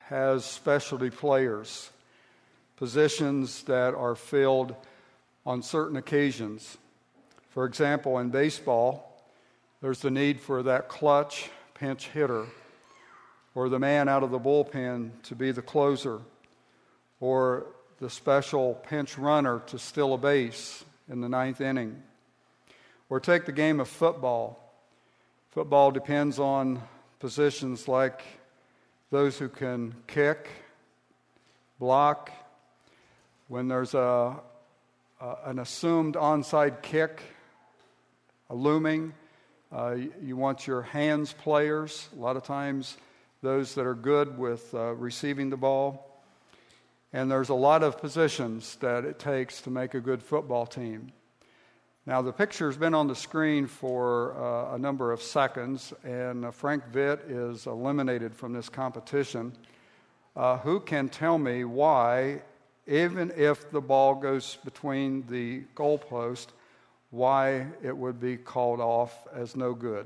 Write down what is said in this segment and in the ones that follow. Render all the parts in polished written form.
has specialty players, positions that are filled on certain occasions. For example, in baseball, there's the need for that clutch pinch hitter, or the man out of the bullpen to be the closer, or the special pinch runner to steal a base in the ninth inning. Or take the game of football. Football depends on positions like those who can kick, block. When there's an assumed onside kick, a looming, you want your hands players, a lot of times those that are good with receiving the ball. And there's a lot of positions that it takes to make a good football team. Now, the picture's been on the screen for a number of seconds, and Frank Vitt is eliminated from this competition. Who can tell me why, even if the ball goes between the goalpost, why it would be called off as no good?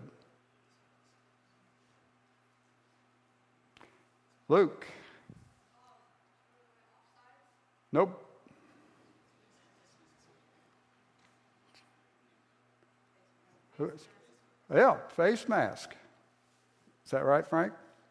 Luke? Nope. Who is? Yeah, face mask. Is that right, Frank?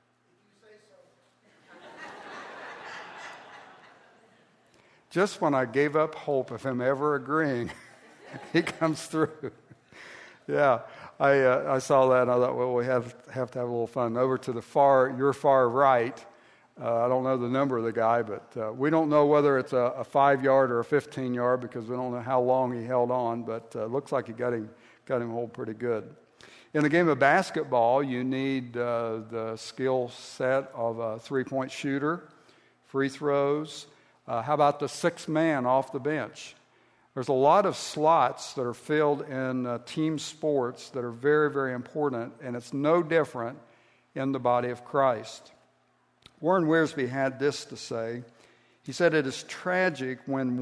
Just when I gave up hope of him ever agreeing, he comes through. Yeah, I saw that and I thought, well, we have to have a little fun. Over to your far right. I don't know the number of the guy, but we don't know whether it's a 5-yard or a 15-yard because we don't know how long he held on, but looks like he got him hold pretty good. In the game of basketball, you need the skill set of a three-point shooter, free throws. How about the sixth man off the bench? There's a lot of slots that are filled in team sports that are very, very important, and it's no different in the body of Christ. Warren Wiersbe had this to say. He said, "It is tragic when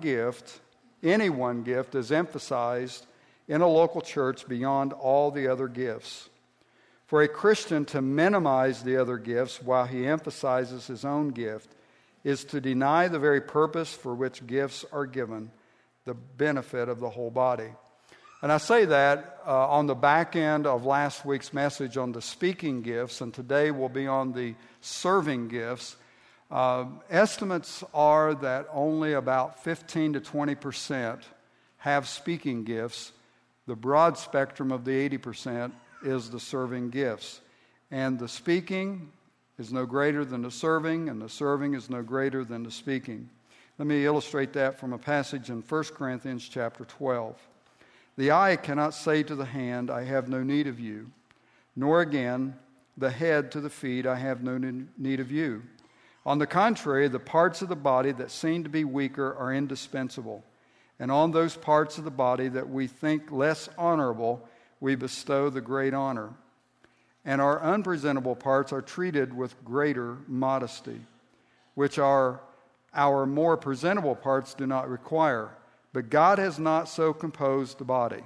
any one gift, is emphasized in a local church beyond all the other gifts. For a Christian to minimize the other gifts while he emphasizes his own gift is to deny the very purpose for which gifts are given, the benefit of the whole body." And I say that on the back end of last week's message on the speaking gifts, and today will be on the serving gifts. Estimates are that only about 15 to 20% have speaking gifts. The broad spectrum of the 80% is the serving gifts. And the speaking is no greater than the serving, and the serving is no greater than the speaking. Let me illustrate that from a passage in 1 Corinthians chapter 12. "The eye cannot say to the hand, 'I have no need of you,' nor again the head to the feet, 'I have no need of you.' On the contrary, the parts of the body that seem to be weaker are indispensable. And on those parts of the body that we think less honorable, we bestow the great honor. And our unpresentable parts are treated with greater modesty, which our more presentable parts do not require. But God has not so composed the body."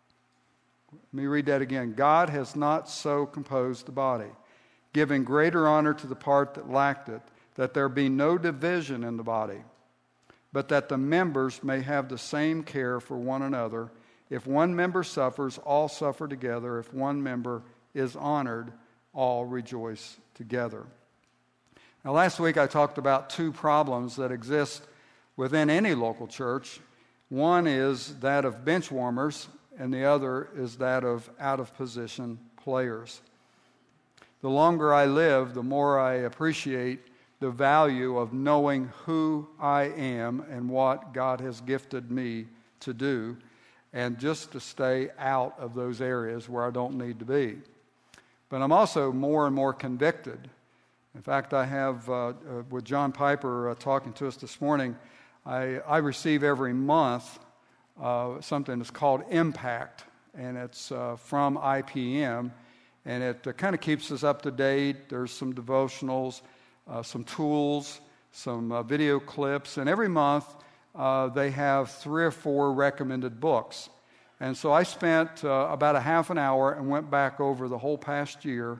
Let me read that again. "God has not so composed the body, giving greater honor to the part that lacked it, that there be no division in the body, but that the members may have the same care for one another. If one member suffers, all suffer together. If one member is honored, all rejoice together." Now, last week I talked about two problems that exist within any local church. One is that of bench warmers, and the other is that of out-of-position players. The longer I live, the more I appreciate the value of knowing who I am and what God has gifted me to do, and just to stay out of those areas where I don't need to be. But I'm also more and more convicted. In fact, I have, with John Piper talking to us this morning, I receive every month something that's called Impact, and it's from IPM, and it kind of keeps us up to date. There's some devotionals, some tools, some video clips, and every month they have 3 or 4 recommended books. And so I spent about a half an hour and went back over the whole past year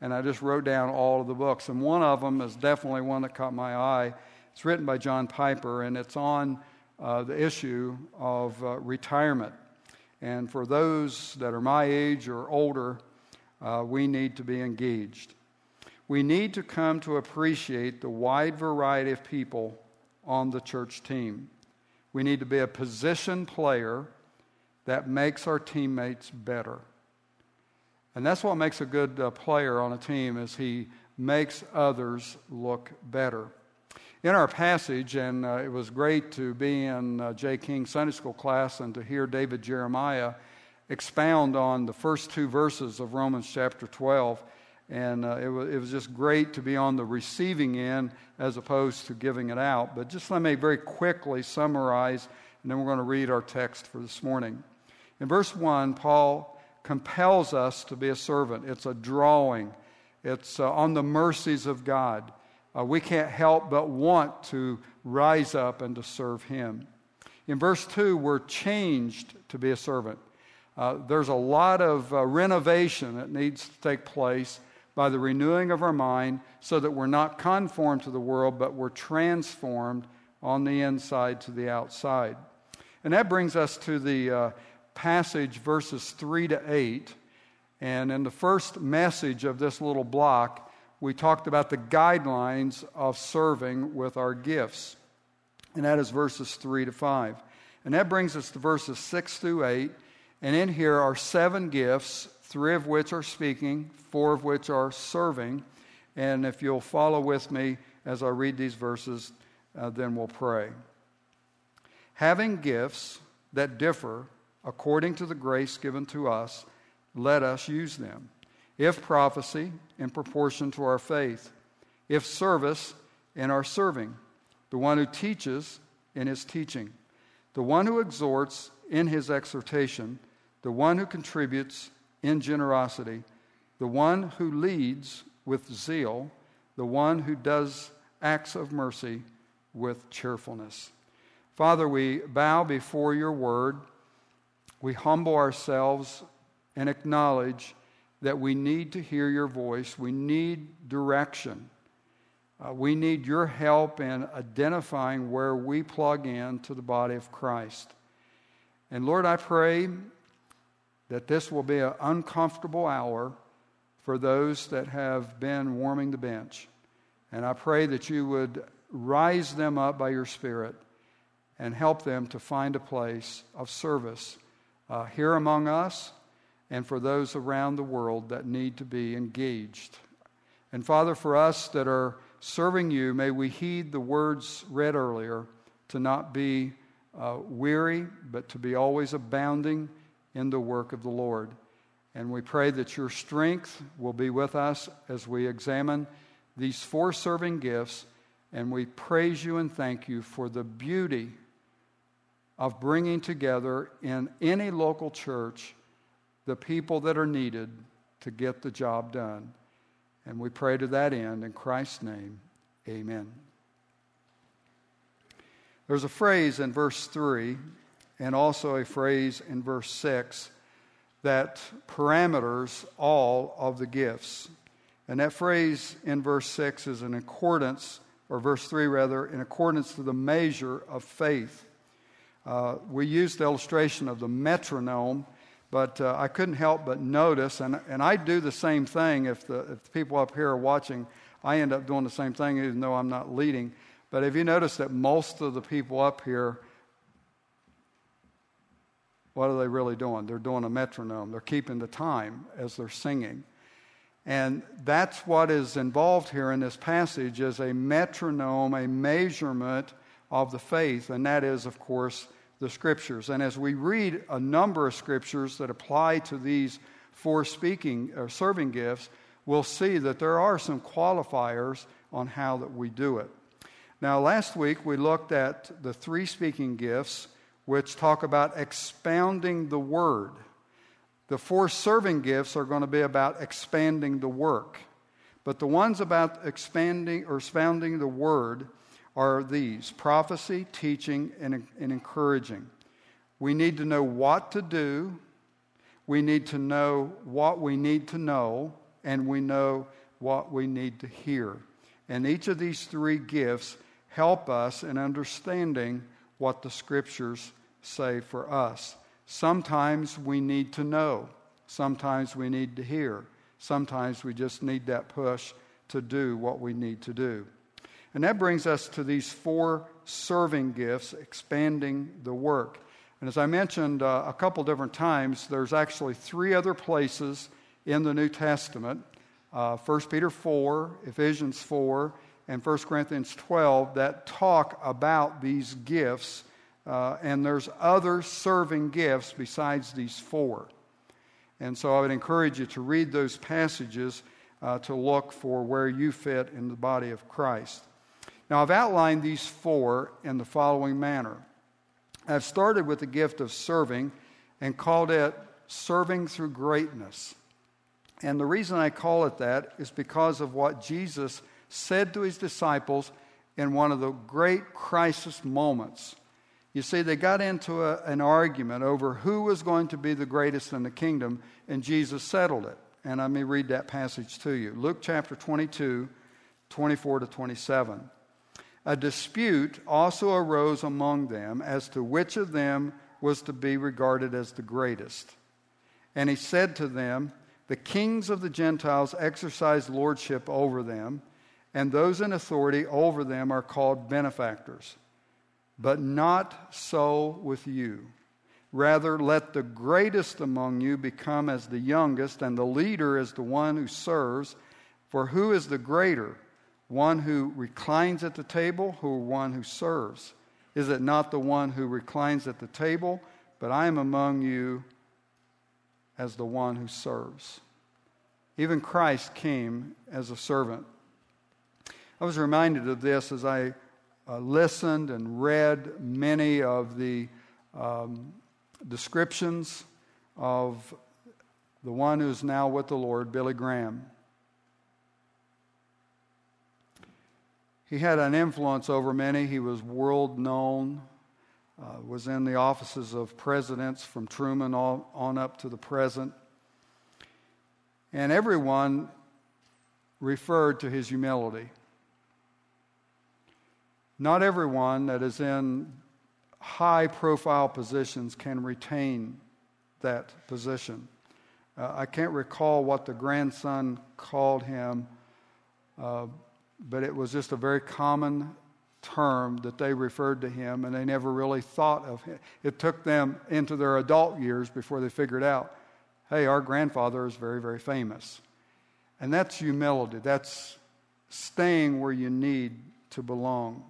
and I just wrote down all of the books. And one of them is definitely one that caught my eye. It's written by John Piper, and it's on the issue of retirement. And for those that are my age or older, we need to be engaged. We need to come to appreciate the wide variety of people on the church team. We need to be a position player that makes our teammates better. And that's what makes a good player on a team, is he makes others look better. In our passage, and it was great to be in Jay King's Sunday school class and to hear David Jeremiah expound on the first 2 verses of Romans chapter 12. And it was just great to be on the receiving end as opposed to giving it out. But just let me very quickly summarize, and then we're going to read our text for this morning. In verse 1, Paul compels us to be a servant. It's a drawing. It's on the mercies of God. We can't help but want to rise up and to serve Him. In verse 2, we're changed to be a servant. There's a lot of renovation that needs to take place by the renewing of our mind so that we're not conformed to the world, but we're transformed on the inside to the outside. And that brings us to the passage, verses 3 to 8. And in the first message of this little block, we talked about the guidelines of serving with our gifts. And that is verses 3 to 5. And that brings us to verses 6 through 8. And in here are 7 gifts, 3 of which are speaking, 4 of which are serving. And if you'll follow with me as I read these verses, then we'll pray. Having gifts that differ according to the grace given to us, let us use them. If prophecy, in proportion to our faith. If service, in our serving. The one who teaches, in his teaching. The one who exhorts, in his exhortation. The one who contributes, in generosity. The one who leads, with zeal. The one who does acts of mercy, with cheerfulness. Father, we bow before your word. We humble ourselves and acknowledge that we need to hear your voice. We need direction. We need your help in identifying where we plug in to the body of Christ. And Lord, I pray that this will be an uncomfortable hour for those that have been warming the bench. And I pray that you would rise them up by your Spirit and help them to find a place of service here among us and for those around the world that need to be engaged. And Father, for us that are serving you, may we heed the words read earlier, to not be weary, but to be always abounding in the work of the Lord. And we pray that your strength will be with us as we examine these 4 serving gifts, and we praise you and thank you for the beauty of bringing together in any local church the people that are needed to get the job done. And we pray to that end in Christ's name, amen. There's a phrase in verse 3 and also a phrase in verse 6 that parameters all of the gifts. And that phrase in verse 6 is in accordance, or verse 3 rather, in accordance to the measure of faith. We used the illustration of the metronome, but I couldn't help but notice, and I do the same thing if the people up here are watching, I end up doing the same thing even though I'm not leading. But have you noticed that most of the people up here, what are they really doing? They're doing a metronome. They're keeping the time as they're singing. And that's what is involved here in this passage, is a metronome, a measurement of the faith, and that is, of course, the Scriptures. And as we read a number of Scriptures that apply to these 4 speaking or serving gifts, we'll see that there are some qualifiers on how that we do it. Now, last week we looked at the 3 speaking gifts, which talk about expounding the Word. The 4 serving gifts are going to be about expanding the work. But the ones about expanding or expounding the Word are these: prophecy, teaching, and encouraging. We need to know what to do. We need to know what we need to know and we know what we need to hear. And each of these three gifts help us in understanding what the Scriptures say for us. Sometimes we need to know. Sometimes we need to hear. Sometimes we just need that push to do what we need to do. And that brings us to these 4 serving gifts, expanding the work. And as I mentioned a couple different times, there's actually 3 other places in the New Testament, 1 Peter 4, Ephesians 4, and 1 Corinthians 12, that talk about these gifts. And there's other serving gifts besides these 4. And so I would encourage you to read those passages to look for where you fit in the body of Christ. Now, I've outlined these 4 in the following manner. I've started with the gift of serving and called it serving through greatness. And the reason I call it that is because of what Jesus said to his disciples in one of the great crisis moments. You see, they got into an argument over who was going to be the greatest in the kingdom, and Jesus settled it. And let me read that passage to you. Luke chapter 22, 24 to 27. A dispute also arose among them as to which of them was to be regarded as the greatest. And he said to them, the kings of the Gentiles exercise lordship over them, and those in authority over them are called benefactors. But not so with you. Rather, let the greatest among you become as the youngest, and the leader as the one who serves. For who is the greater, one who reclines at the table or one who serves? Is it not the one who reclines at the table? But I am among you as the one who serves. Even Christ came as a servant. I was reminded of this as I listened and read many of the descriptions of the one who is now with the Lord, Billy Graham. He had an influence over many. He was world known, was in the offices of presidents from Truman on up to the present. And everyone referred to his humility. Not everyone that is in high-profile positions can retain that position. I can't recall what the grandson called him, but it was just a very common term that they referred to him, and they never really thought of him. It took them into their adult years before they figured out, hey, our grandfather is very, very famous. And that's humility. That's staying where you need to belong.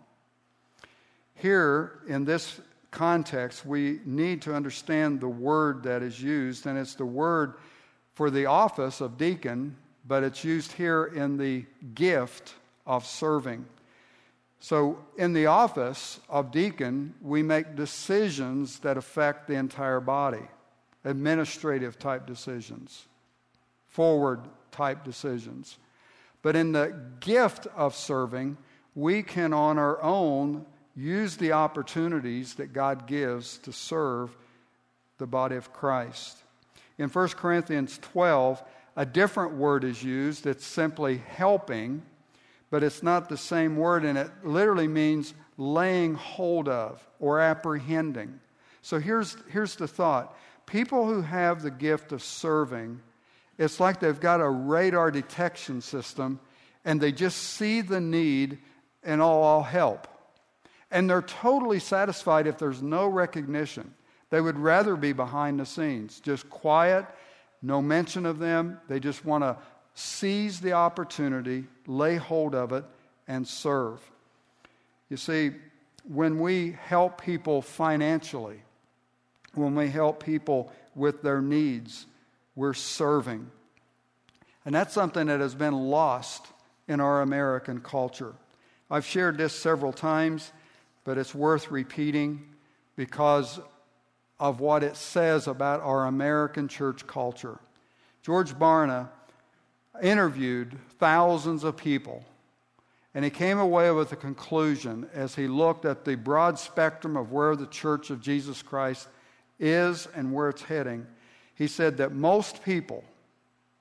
Here, in this context, we need to understand the word that is used, and it's the word for the office of deacon, but it's used here in the gift of serving. So in the office of deacon, we make decisions that affect the entire body, administrative type decisions, forward type decisions. But in the gift of serving, we can on our own use the opportunities that God gives to serve the body of Christ. In 1 Corinthians 12, a different word is used. It's simply helping, but it's not the same word, and it literally means laying hold of or apprehending. So here's the thought. People who have the gift of serving, it's like they've got a radar detection system, and they just see the need, and I'll help. And they're totally satisfied if there's no recognition. They would rather be behind the scenes, just quiet, no mention of them. They just want to seize the opportunity, lay hold of it, and serve. You see, when we help people financially, when we help people with their needs, we're serving. And that's something that has been lost in our American culture. I've shared this several times, but it's worth repeating because of what it says about our American church culture. George Barna interviewed thousands of people, and he came away with a conclusion as he looked at the broad spectrum of where the Church of Jesus Christ is and where it's heading. He said that most people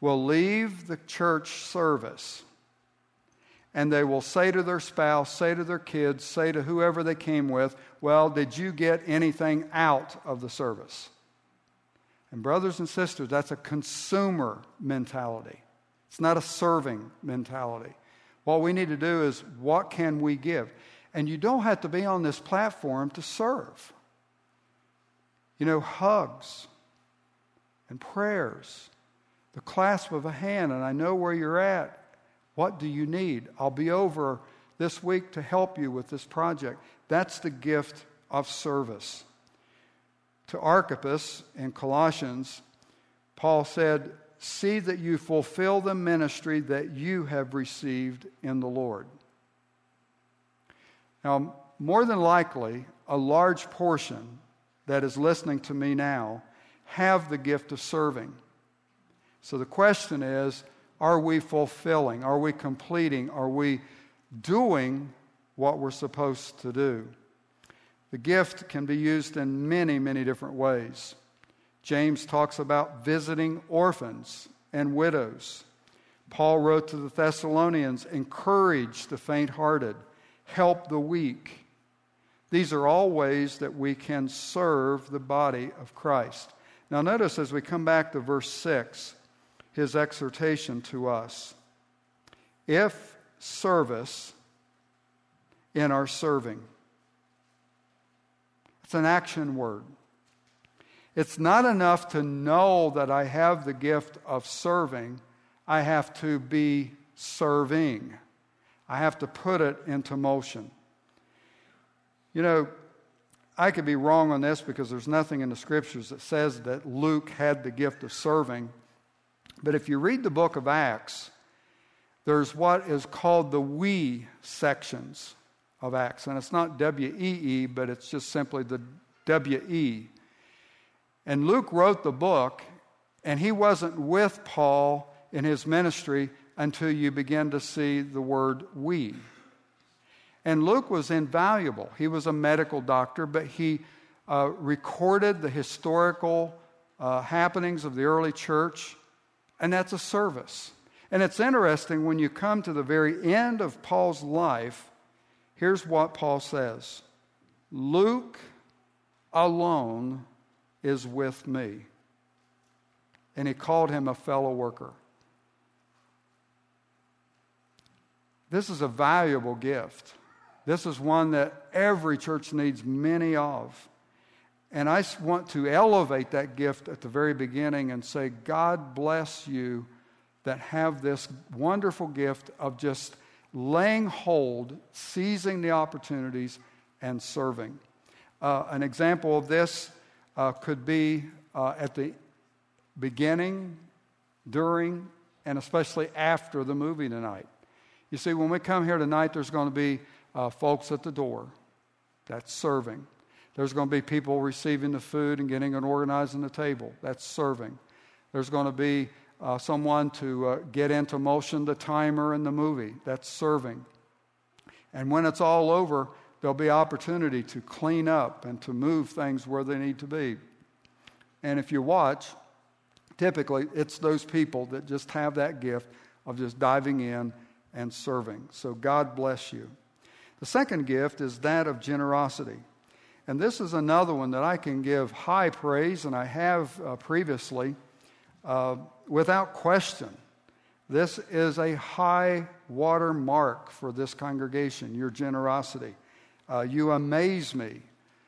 will leave the church service and they will say to their spouse, say to their kids, say to whoever they came with, well, did you get anything out of the service? And brothers and sisters, that's a consumer mentality. It's not a serving mentality. What we need to do is, what can we give? And you don't have to be on this platform to serve. You know, hugs and prayers, the clasp of a hand, and I know where you're at. What do you need? I'll be over this week to help you with this project. That's the gift of service. To Archippus in Colossians, Paul said, see that you fulfill the ministry that you have received in the Lord. Now, more than likely, a large portion that is listening to me now have the gift of serving. So the question is, are we fulfilling? Are we completing? Are we doing what we're supposed to do? The gift can be used in many, many different ways. James talks about visiting orphans and widows. Paul wrote to the Thessalonians, encourage the faint-hearted, help the weak. These are all ways that we can serve the body of Christ. Now notice as we come back to verse 6, his exhortation to us. If service in our serving. It's an action word. It's not enough to know that I have the gift of serving. I have to be serving. I have to put it into motion. You know, I could be wrong on this because there's nothing in the scriptures that says that Luke had the gift of serving. But if you read the book of Acts, there's what is called the we sections of Acts. And it's not W-E-E, but it's just simply the W-E. And Luke wrote the book, and he wasn't with Paul in his ministry until you begin to see the word we. And Luke was invaluable. He was a medical doctor, but he recorded the historical happenings of the early church, and that's a service. And it's interesting when you come to the very end of Paul's life, here's what Paul says. Luke alone is with me. And he called him a fellow worker. This is a valuable gift. This is one that every church needs many of. And I want to elevate that gift at the very beginning and say, God bless you that have this wonderful gift of just laying hold, seizing the opportunities, and serving. An example of this could be at the beginning, during, and especially after the movie tonight. You see, when we come here tonight, there's going to be folks at the door. That's serving. There's going to be people receiving the food and getting and organizing the table. That's serving. There's going to be someone to get into motion the timer in the movie. That's serving. And when it's all over, there'll be opportunity to clean up and to move things where they need to be. And if you watch, typically it's those people that just have that gift of just diving in and serving. So God bless you. The second gift is that of generosity. And this is another one that I can give high praise, and I have previously, without question. This is a high water mark for this congregation, your generosity. You amaze me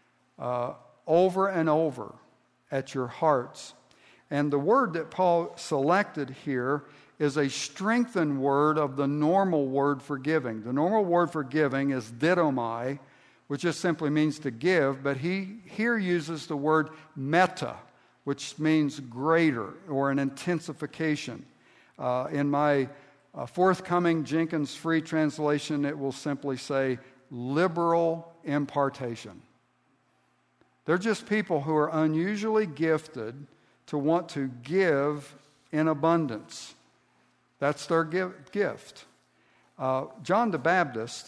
over and over at your hearts. And the word that Paul selected here is a strengthened word of the normal word for giving. The normal word for giving is didomai, which just simply means to give, but he here uses the word meta, which means greater or an intensification. In my forthcoming Jenkins Free Translation, it will simply say liberal impartation. They're just people who are unusually gifted to want to give in abundance. That's their gift. John the Baptist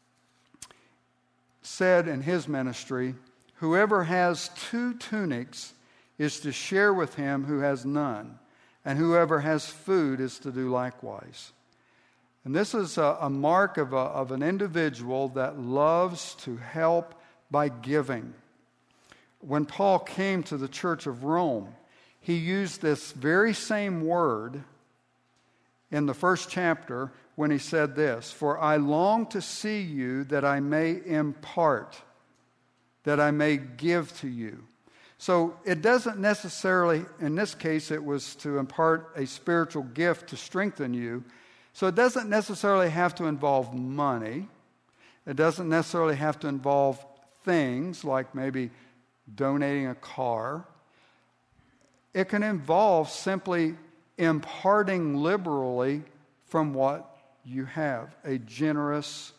said in his ministry, whoever has 2 tunics is to share with him who has none, and whoever has food is to do likewise. And this is a mark of an individual that loves to help by giving. When Paul came to the church of Rome, he used this very same word in the first chapter when he said this, "For I long to see you that I may impart, that I may give to you." So it doesn't necessarily, in this case, it was to impart a spiritual gift to strengthen you. So it doesn't necessarily have to involve money. It doesn't necessarily have to involve things like maybe donating a car. It can involve simply imparting liberally from what you have, a generous,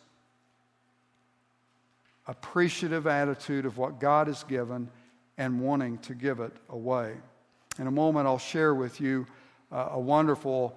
appreciative attitude of what God has given and wanting to give it away. In a moment, I'll share with you a wonderful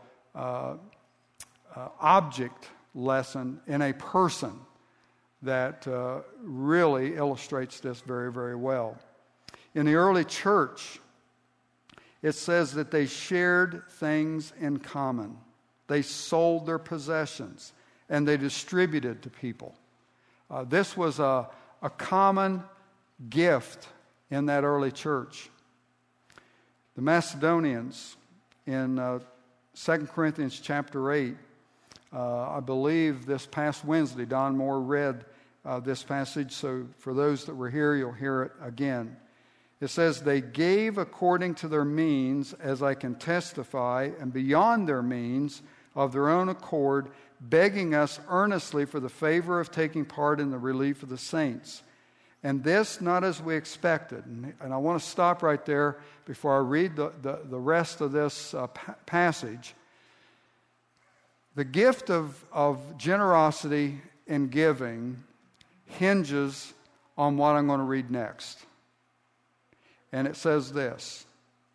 object lesson in a person that really illustrates this very, very well. In the early church, it says that they shared things in common. They sold their possessions and they distributed to people. This was a common gift in that early church. The Macedonians in 2 Corinthians chapter 8, I believe this past Wednesday, Don Moore read this passage, so for those that were here, you'll hear it again. It says, "They gave according to their means, as I can testify, and beyond their means, of their own accord, begging us earnestly for the favor of taking part in the relief of the saints. And this not as we expected." And I want to stop right there before I read the rest of this passage. The gift of generosity and giving hinges on what I'm going to read next. And it says this: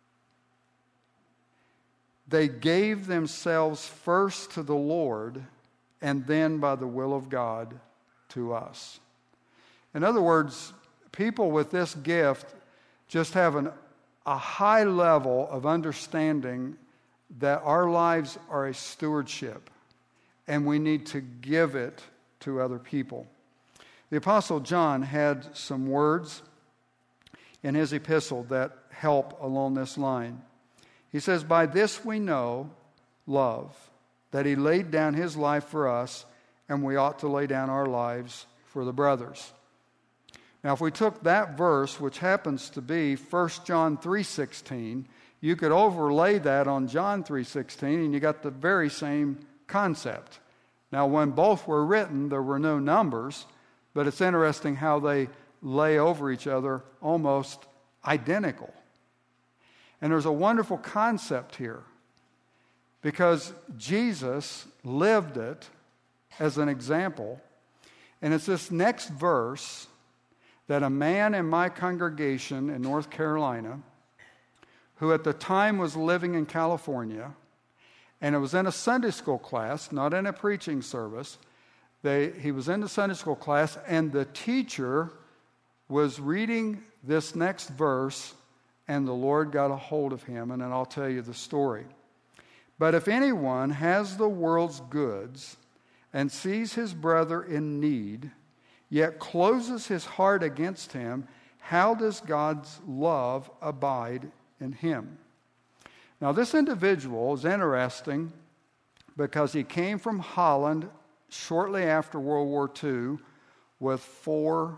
"They gave themselves first to the Lord, and then by the will of God to us." In other words, people with this gift just have a high level of understanding that our lives are a stewardship, and we need to give it to other people. The Apostle John had some words in his epistle that help along this line. He says, "By this we know love, that he laid down his life for us, and we ought to lay down our lives for the brothers." Now, if we took that verse, which happens to be 1 John 3:16, you could overlay that on John 3:16, and you got the very same concept. Now, when both were written, there were no numbers, but it's interesting how they lay over each other almost identical. And there's a wonderful concept here, because Jesus lived it as an example. And it's this next verse that a man in my congregation in North Carolina, who at the time was living in California, and it was in a Sunday school class, not in a preaching service. He was in the Sunday school class, and the teacher was reading this next verse, and the Lord got a hold of him, and then I'll tell you the story. "But if anyone has the world's goods and sees his brother in need, yet closes his heart against him, how does God's love abide in him?" Now, this individual is interesting because he came from Holland shortly after World War II with $4.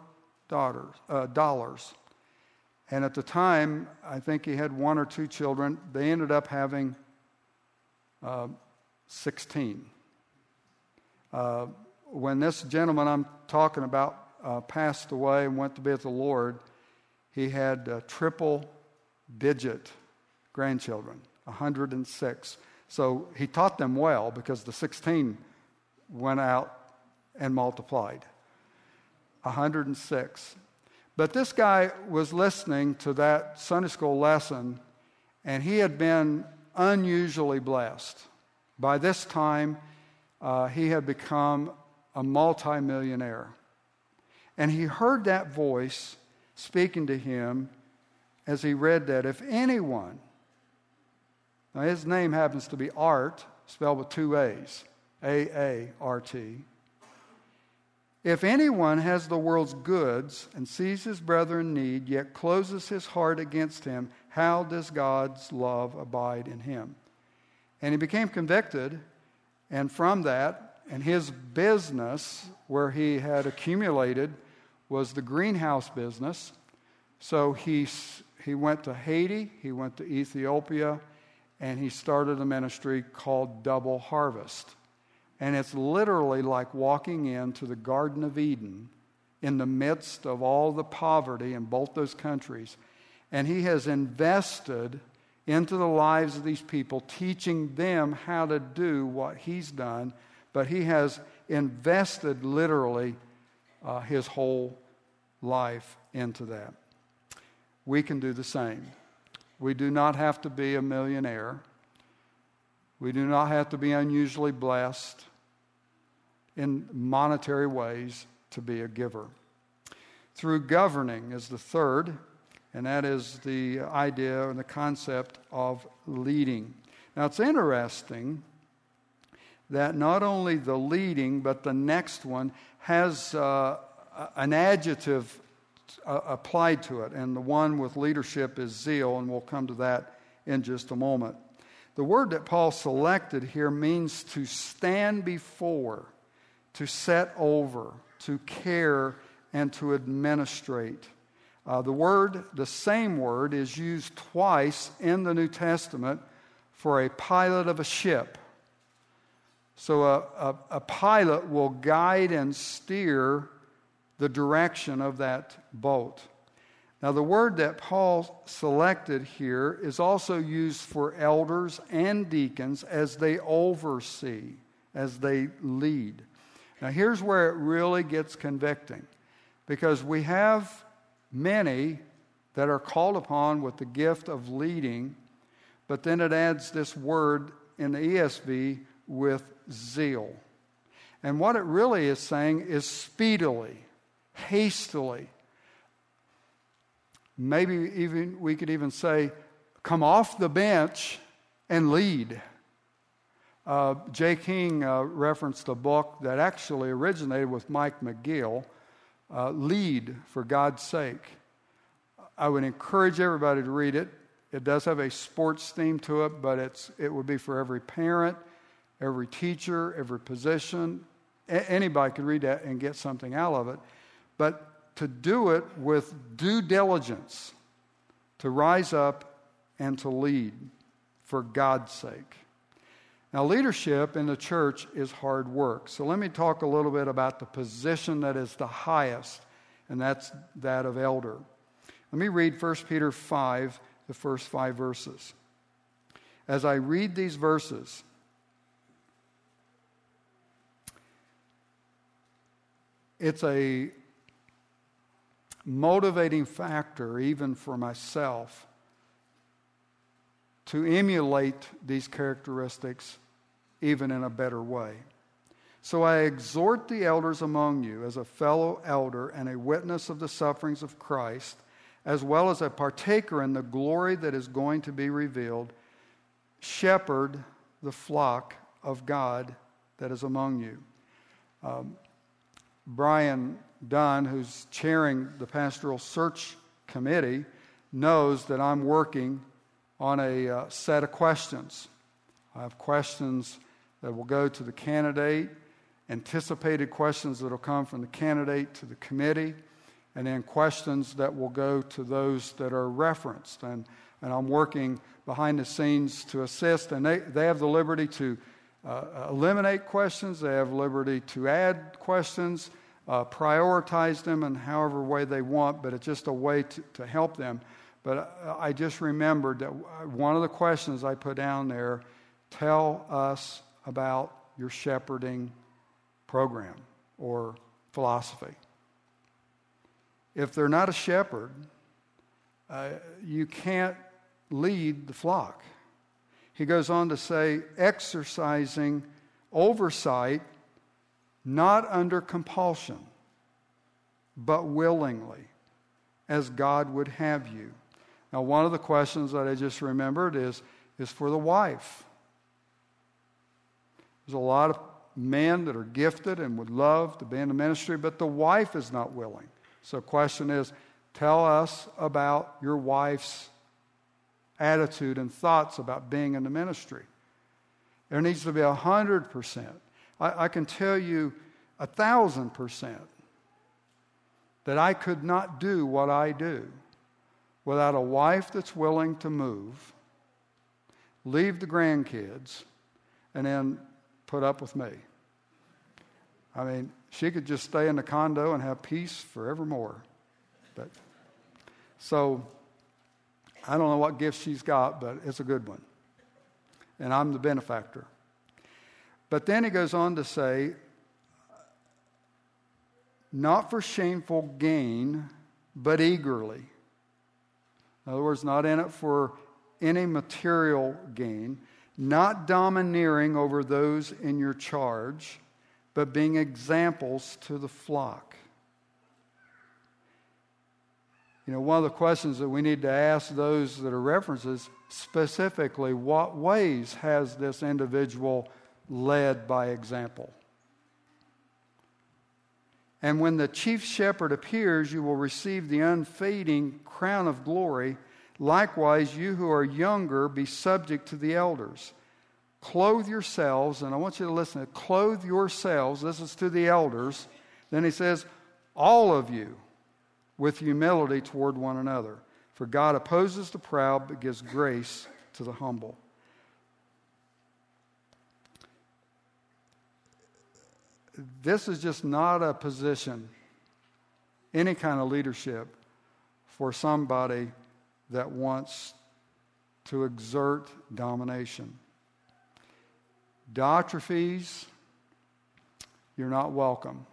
And at the time, I think he had 1 or 2 children. They ended up having 16. When this gentleman I'm talking about passed away and went to be with the Lord, he had triple-digit grandchildren, 106. So he taught them well because the 16 went out and multiplied. 106. But this guy was listening to that Sunday school lesson, and he had been unusually blessed. By this time, he had become a multimillionaire. And he heard that voice speaking to him as he read that, "If anyone Now, his name happens to be Art, spelled with two A's, A-A-R-T. If anyone has the world's goods and sees his brother in need, yet closes his heart against him, how does God's love abide in him? And he became convicted, and from that, and his business, where he had accumulated, was the greenhouse business. So he went to Haiti, he went to Ethiopia, and he started a ministry called Double Harvest. And it's literally like walking into the Garden of Eden in the midst of all the poverty in both those countries. And he has invested into the lives of these people, teaching them how to do what he's done. But he has invested literally his whole life into that. We can do the same. We do not have to be a millionaire. We do not have to be unusually blessed in monetary ways to be a giver. Through governing is the third, and that is the idea and the concept of leading. Now, it's interesting that not only the leading, but the next one has an adjective applied to it, and the one with leadership is zeal, and we'll come to that in just a moment. The word that Paul selected here means to stand before, to set over, to care, and to administrate. The same word is used twice in the New Testament for a pilot of a ship. So a pilot will guide and steer the direction of that boat. Now, the word that Paul selected here is also used for elders and deacons as they oversee, as they lead. Now, here's where it really gets convicting, because we have many that are called upon with the gift of leading, but then it adds this word in the ESV with zeal. And what it really is saying is speedily, hastily. Maybe even we could even say, come off the bench and lead. Jay King referenced a book that actually originated with Mike McGill, Lead for God's Sake. I would encourage everybody to read it. It does have a sports theme to it, but it would be for every parent, every teacher, every position. Anybody could read that and get something out of it. But to do it with due diligence, to rise up and to lead for God's sake. Now, leadership in the church is hard work. So let me talk a little bit about the position that is the highest, and that's that of elder. Let me read 1 Peter 5, the first 5 verses. As I read these verses, it's a motivating factor, even for myself, to emulate these characteristics even in a better way. So I exhort the elders among you as a fellow elder and a witness of the sufferings of Christ, as well as a partaker in the glory that is going to be revealed. Shepherd the flock of God that is among you. Brian Dunn, who's chairing the Pastoral Search Committee, knows that I'm working on a set of questions. I have questions that will go to the candidate, anticipated questions that will come from the candidate to the committee, and then questions that will go to those that are referenced. And I'm working behind the scenes to assist, and they have the liberty to eliminate questions, they have liberty to add questions, prioritize them in however way they want, but it's just a way to help them. But I just remembered that one of the questions I put down there, tell us about your shepherding program or philosophy. If they're not a shepherd, you can't lead the flock. He goes on to say, exercising oversight, not under compulsion, but willingly, as God would have you. Now, one of the questions that I just remembered is is for the wife. There's a lot of men that are gifted and would love to be in the ministry, but the wife is not willing. So the question is, tell us about your wife's attitude and thoughts about being in the ministry. There needs to be 100%. I can tell you 1,000% that I could not do what I do without a wife that's willing to move, leave the grandkids, and then put up with me. I mean, she could just stay in the condo and have peace forevermore. But so I don't know what gift she's got, but it's a good one. And I'm the benefactor. But then he goes on to say, not for shameful gain, but eagerly. In other words, not in it for any material gain, not domineering over those in your charge, but being examples to the flock. You know, one of the questions that we need to ask those that are references, specifically, what ways has this individual led by example? And when the chief shepherd appears, you will receive the unfading crown of glory. Likewise, you who are younger, be subject to the elders. Clothe yourselves, and I want you to listen, clothe yourselves, this is to the elders. Then he says, all of you, with humility toward one another. For God opposes the proud, but gives grace to the humble. This is just not a position, any kind of leadership, for somebody that wants to exert domination. Diotrephes, you're not welcome.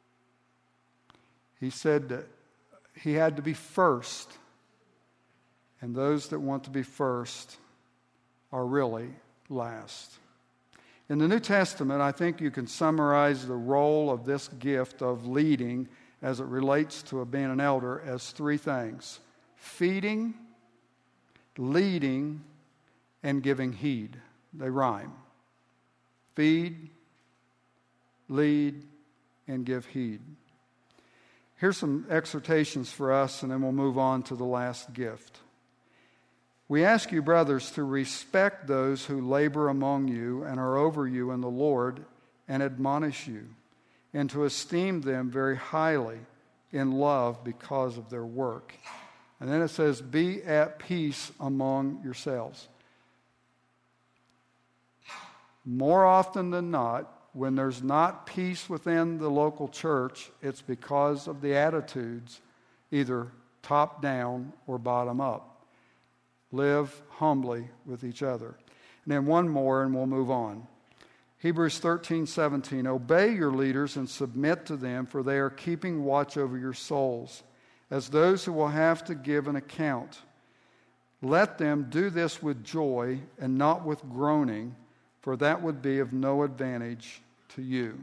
He said that he had to be first, and those that want to be first are really last. In the New Testament, I think you can summarize the role of this gift of leading as it relates to being an elder as three things: feeding, leading, and giving heed. They rhyme. Feed, lead, and give heed. Here's some exhortations for us, and then we'll move on to the last gift. We ask you, brothers, to respect those who labor among you and are over you in the Lord and admonish you, and to esteem them very highly in love because of their work. And then it says, be at peace among yourselves. More often than not, when there's not peace within the local church, it's because of the attitudes, either top down or bottom up. Live humbly with each other. And then one more and we'll move on. Hebrews 13:17. Obey your leaders and submit to them, for they are keeping watch over your souls, as those who will have to give an account. Let them do this with joy and not with groaning, for that would be of no advantage to you.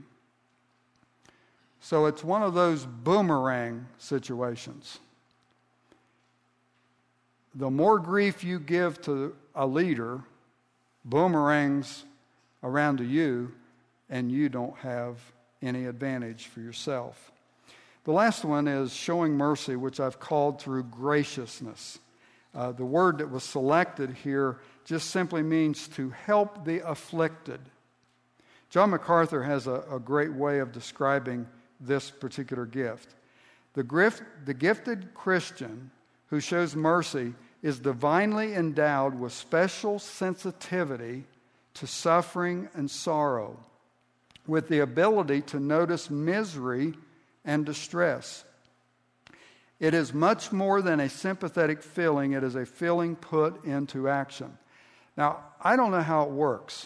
So it's one of those boomerang situations. The more grief you give to a leader, boomerangs around to you, and you don't have any advantage for yourself. The last one is showing mercy, which I've called through graciousness. The word that was selected here just simply means to help the afflicted. John MacArthur has a great way of describing this particular gift. The gifted Christian who shows mercy is divinely endowed with special sensitivity to suffering and sorrow, with the ability to notice misery and distress. It is much more than a sympathetic feeling. It is a feeling put into action. Now, I don't know how it works,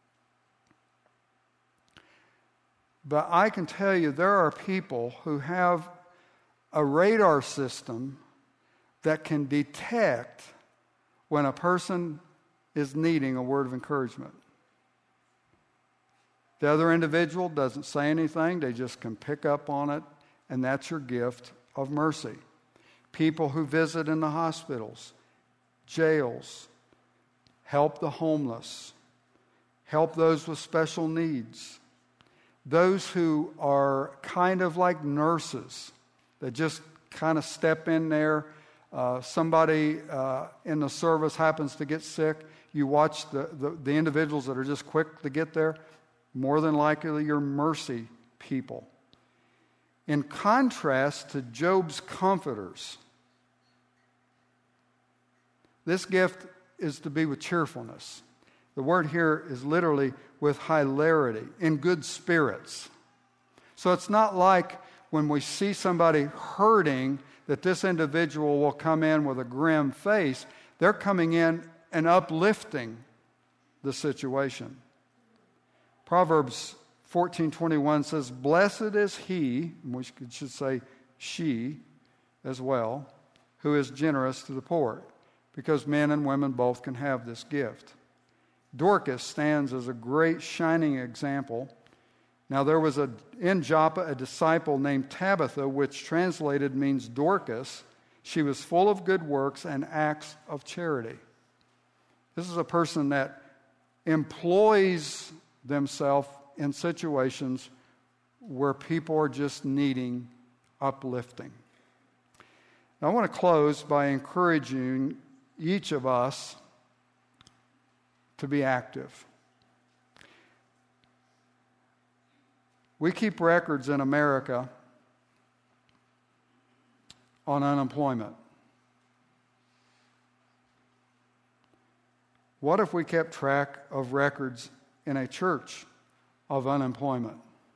but I can tell you there are people who have a radar system that can detect when a person is needing a word of encouragement. The other individual doesn't say anything, they just can pick up on it, and that's your gift of mercy. People who visit in the hospitals, jails, help the homeless, help those with special needs, those who are kind of like nurses that just kind of step in there. Somebody in the service happens to get sick. You watch the individuals that are just quick to get there. More than likely, you're mercy people. In contrast to Job's comforters, this gift is to be with cheerfulness. The word here is literally with hilarity, in good spirits. So it's not like when we see somebody hurting that this individual will come in with a grim face. They're coming in and uplifting the situation. Proverbs 14:21 says, "Blessed is he," we should say she as well, "who is generous to the poor," because men and women both can have this gift. Dorcas stands as a great shining example. Now there was in Joppa a disciple named Tabitha, which translated means Dorcas. She was full of good works and acts of charity. This is a person that employs themselves in situations where people are just needing uplifting. Now, I want to close by encouraging each of us to be active. We keep records in America on unemployment. What if we kept track of records in a church of unemployment?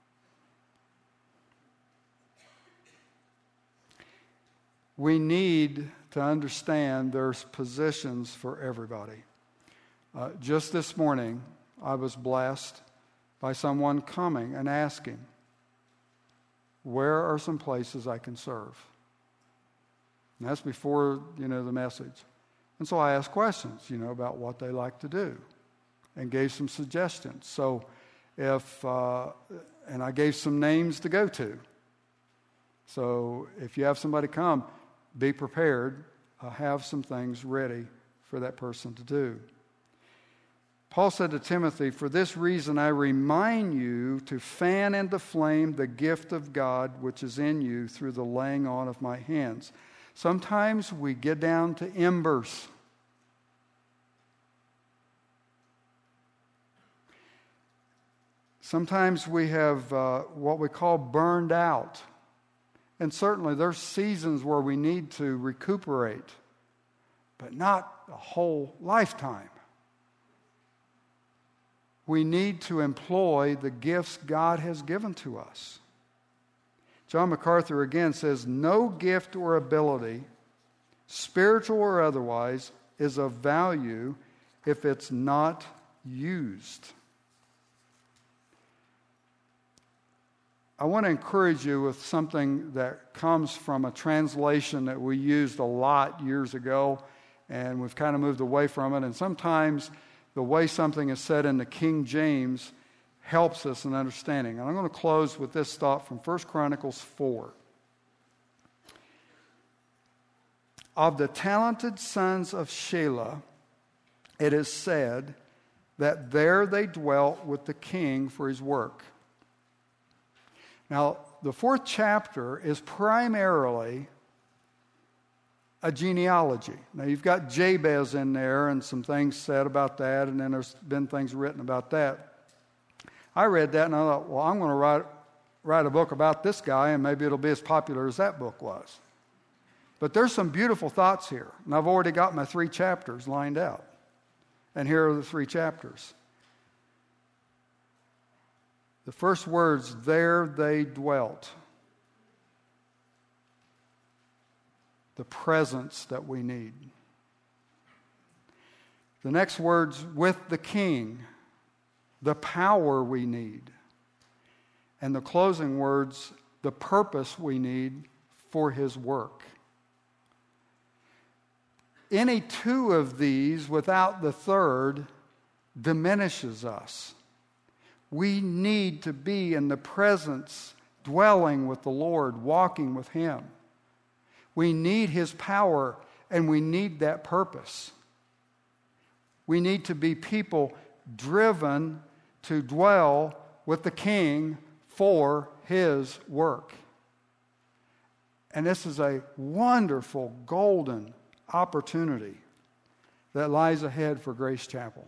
We need to understand there's positions for everybody. Just this morning, I was blessed by someone coming and asking, where are some places I can serve? And that's before, the message. And so I asked questions, about what they like to do and gave some suggestions. So and I gave some names to go to. So if you have somebody come, be prepared, have some things ready for that person to do. Paul said to Timothy, "For this reason I remind you to fan into flame the gift of God which is in you through the laying on of my hands." Sometimes we get down to embers. Sometimes we have what we call burned out. And certainly there's seasons where we need to recuperate, but not a whole lifetime. We need to employ the gifts God has given to us. John MacArthur again says, "No gift or ability, spiritual or otherwise, is of value if it's not used." I want to encourage you with something that comes from a translation that we used a lot years ago, and we've kind of moved away from it. And sometimes the way something is said in the King James helps us in understanding. And I'm going to close with this thought from 1 Chronicles 4. "Of the talented sons of Shelah, it is said that there they dwelt with the king for his work." Now, the 4th chapter is primarily a genealogy. Now, you've got Jabez in there and some things said about that, and then there's been things written about that. I read that and I thought, well, I'm going to write a book about this guy, and maybe it'll be as popular as that book was. But there's some beautiful thoughts here, and I've already got my 3 chapters lined out. And here are the 3 chapters. The first words, "there they dwelt." The presence that we need. The next words, "with the king," the power we need. And the closing words, the purpose we need for his work. Any 2 of these without the third diminishes us. We need to be in the presence, dwelling with the Lord, walking with him. We need his power, and we need that purpose. We need to be people driven to dwell with the King for His work. And this is a wonderful, golden opportunity that lies ahead for Grace Chapel.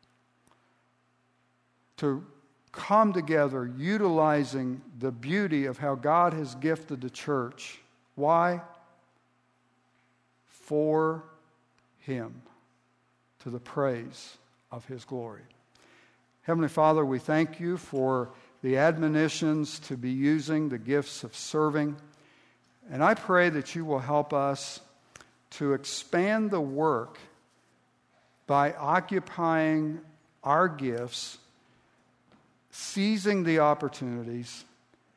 To come together utilizing the beauty of how God has gifted the church. Why? For Him, to the praise of His glory. Heavenly Father, we thank You for the admonitions to be using the gifts of serving. And I pray that You will help us to expand the work by occupying our gifts, seizing the opportunities,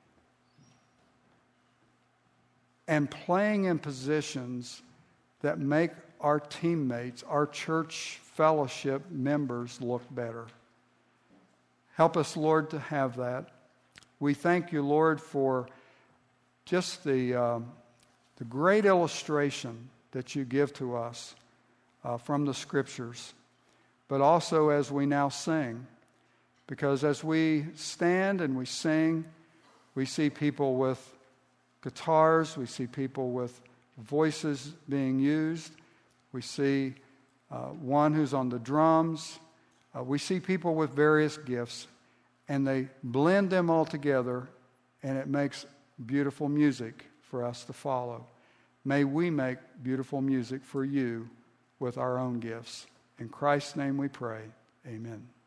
and playing in positions that make our teammates, our church fellowship members look better. Help us, Lord, to have that. We thank You, Lord, for just the great illustration that You give to us from the Scriptures, but also as we now sing. Because as we stand and we sing, we see people with guitars, we see people with voices being used, we see one who's on the drums, we see people with various gifts, and they blend them all together, and it makes beautiful music for us to follow. May we make beautiful music for You with our own gifts. In Christ's name we pray. Amen.